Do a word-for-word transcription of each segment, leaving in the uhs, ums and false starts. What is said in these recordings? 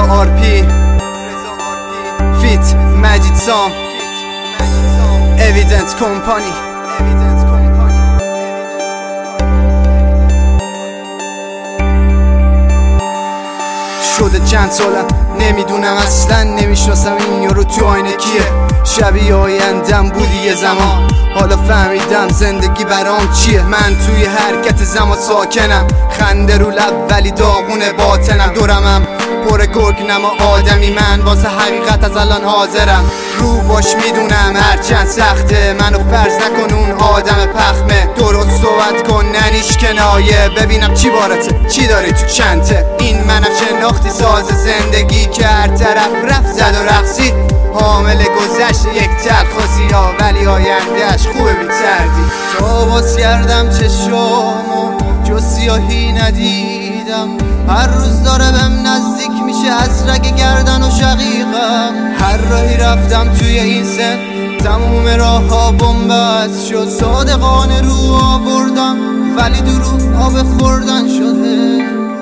رضا آر پی فیت مجید سام اویدنت کمپانی. شده چند سالم نمیدونم اصلا، نمیشناسم این یارو تو آینه کیه. شبیه آیندم بودی یه زمان، حالا فهمیدم زندگی برام چیه. من توی حرکت زمان ساکنم، خنده رو لب ولی داغون باطنم. دورمم پر گرگ نما آدمی، من واسه حقیقت از الان حاضرم. رو باش میدونم هرچند سخته، منو فرض نکن اون آدم پخمه. درست صحبت کن ننیش کنایه، ببینم چی بارته چی داری تو چنته. این منم شناختی ساز زندگی که هر طرف رفت زد و رقصید. حامل گذشت یک تلخاسی ها ولی آیندهش خوبه بی تردید. تا باز کردم چشامو جز سیاهی ندیدم، هر روز داره بهم نزدیک میشه از رگ گردن و شقیقم. هر راهی رفتم توی این سن تموم راه ها بنبست شد. صادقانه رو آوردم ولی دروغ آب خوردن شده.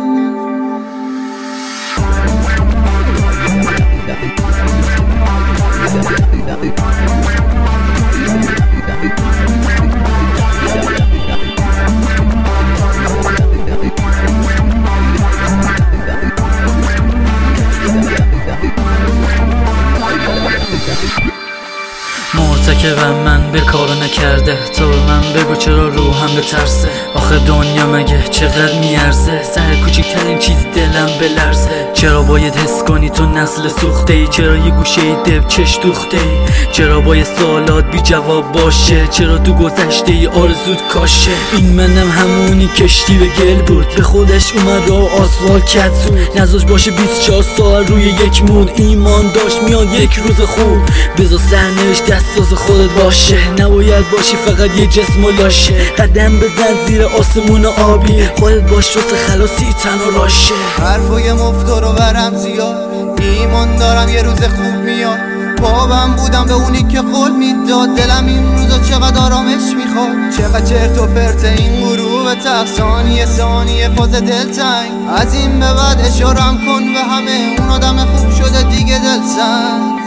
مرتکبم من به کارو نکرده، تو به من بگو چرا روحم به ترسه. آخه دنیا مگه چقدر میارزه، سر کوچکترین چیز دلم بلرزه. چرا باید حس کنی تو نسل سوخته ای، چرا یه گوشه ای دب چش دوخته ای، چرا باید سوالات بی جواب باشه، چرا تو گذشته ای آرزوت کاشه. این منم همونی کشتی به گل بود، به خودش اومد و آسفالت کرد زود. نذاش باشه بیست و چهار سال روی یک مود، ایمان داشت میاد یک روز خوب. بذار سرنوشت دست ساز خودت باشه، نباید باشی فقط یه جسم و لاشه. قدم بزن زیر آسمون آبی، خودت باش واسه خلاصی تن و راشه. حرفای مفتر و برم زیاد، ایمان دارم یه روز خوب میاد. پابم بودم به اونی که قول میداد، دلم این روزا چقدر آرامش میخواد. چقدر چرت و پرت این غروب تق، ثانیه ثانیه فاز دلتنگ. از این به بعد اشارم کن به همه اون آدم خوب شده دیگه دلسنگ.